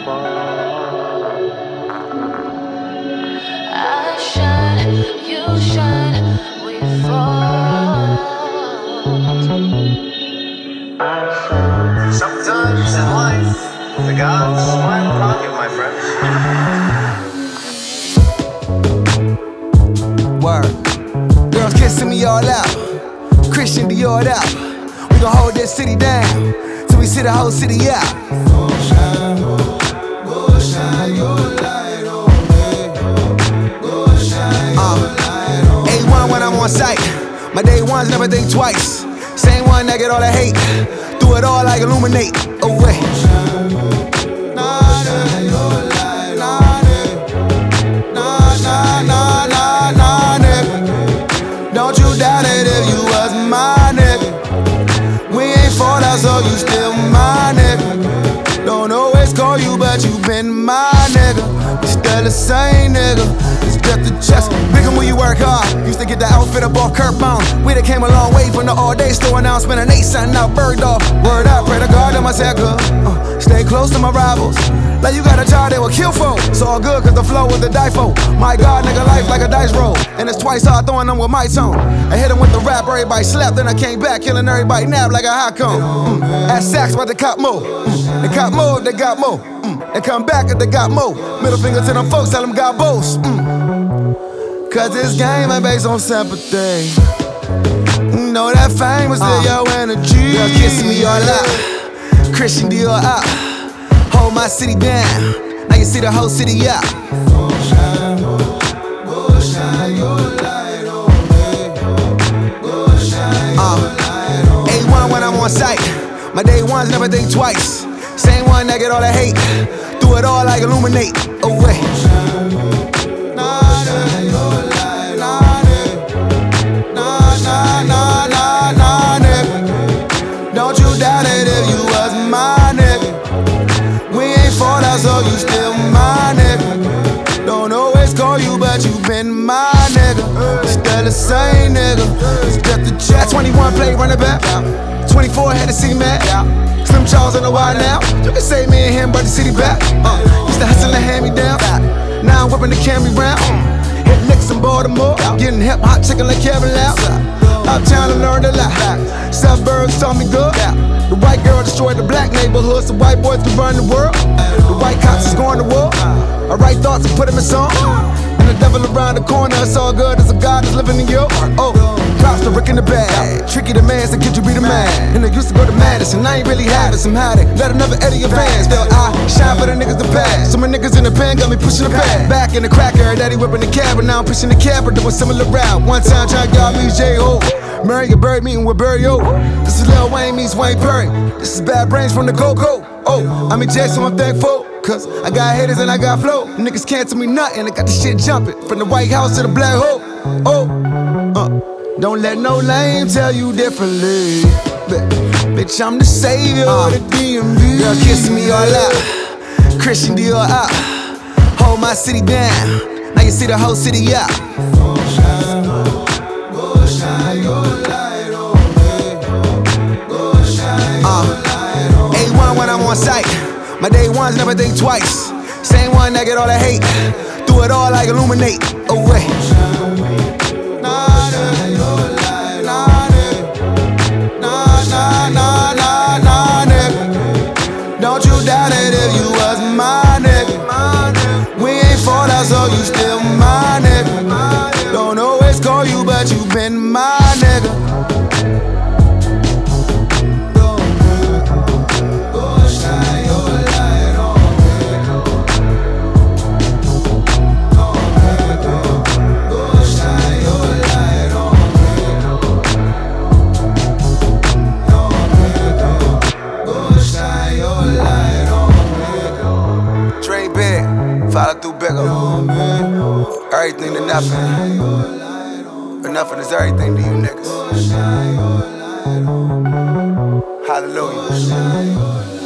I shine, you shine, we fall. Sometimes in life, the gods smile upon you, my friends. Word. Girls kissing me all out. Christian Dior out. We gon' hold this city down till we see the whole city out. Go shine your light on me. Go shine your light on me. A1 when I'm on site. My day ones never think twice. Same one that get all the hate. Do it all like illuminate. Oh wait. Don't you doubt it if you was my nigga. We ain't fall out, so you still my nigga. Don't always call you, but you been my nigga. You still the same nigga. It's just the chest. Bigger when you work hard. Used to get the outfit up off Kurt Bone. We done came a long way from the all-day store. Now I'm spending 8 something out bird off. Word up, pray to God that my set good. Stay close to my rivals. Like you got a child they will kill for. It's all good cause the flow was the die for. My God, nigga, life like a dice roll. And it's twice hard throwing them with my tone. I hit him with the rap, everybody slept. Then I came back, killing everybody nap like a hot cone. At Saks, but they cop more. They cop more, they got more. They come back if they got more. Middle finger to them folks, tell them God boast. Cause this game ain't based on sympathy. You know that fame was in your energy. Girl kissing me all out. Christian Dior out. Hold my city down. Now you see the whole city out. Go shine your light on me. Go shine your light on me. A1 when I'm on site. My day ones never think twice. Same one that get all the hate. Do it all like illuminate. Oh wait. Don't you doubt it if you was my nigga. We ain't fall out, so you still my nigga. Don't always call you, but you been my nigga. Still the same nigga. It's just the chat. 21 play running back. 24 had to see Matt. Slim Charles on the wide now. You can say me and him, but the city back. Used to hustle and hand me down. Now I'm whipping the Camry round. Hit licks in Baltimore. Getting hip hot chicken like Kevin Loud. Uptown I learned a lot. Suburbs taught me good. The white girl destroyed the black neighborhoods. The white boys can run the world. The white cops is going to war. I write thoughts and put them in song. And the devil around the corner, it's all good as a God is living in you. Oh, props to Rick in the bag. Tricky the man, so could you be the man? And I used to go to Madison, I ain't really had it. Somehow they let another Eddie advance. Still I shine for the niggas to pass. So my niggas in the pen got me pushing the bag. Back in the cracker, daddy whipping the cab, but now I'm pushing the cab, but doing similar route. One time trying to y'all meet J.O. Murray and Bird meeting with Burry-O. This is Lil Wayne meets Wayne Perry. This is Bad Brains from the Coco. Oh, I'm in jail, so I'm thankful. Cause I got haters and I got flow. Niggas can't tell me nothing, I got the shit jumping. From the White House to the Black Hole. Oh, don't let no lame tell you differently. Bitch, I'm the savior of the DMV. Girl kissing me all out. Christian Dior out. Hold my city down. Now you see the whole city out. Go shine your light on me. Go shine your light on me. A1 when I'm on site. My day ones never think twice. Same one that get all the hate. Do it all like illuminate. Oh wait. Don't you doubt it if you was my nigga. We ain't fall out, so you still my nigga. Don't always call you, but you been my nigga. Follow through bigger. Everything to nothing. But nothing is everything to you niggas. Hallelujah.